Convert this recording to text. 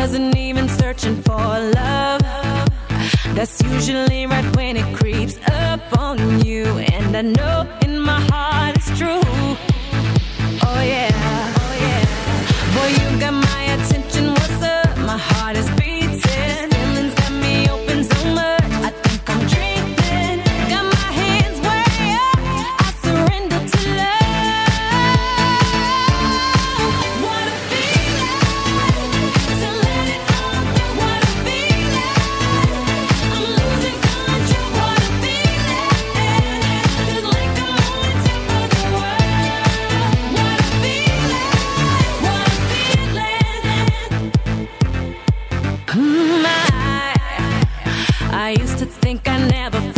wasn't even searching for love. That's usually right when it creeps up on you. And I know in my heart it's true. Oh yeah, oh yeah. Boy, you got my attention, what's up? My heart is beating. Feelings got me open so much, I think I'm dreaming. Got my hands way up, I surrender to love. What a feeling, to let it all go. What a feeling, I'm losing control. What a feeling, feels like I'm on the top of the world. What a feeling, what a feeling. I used to think I never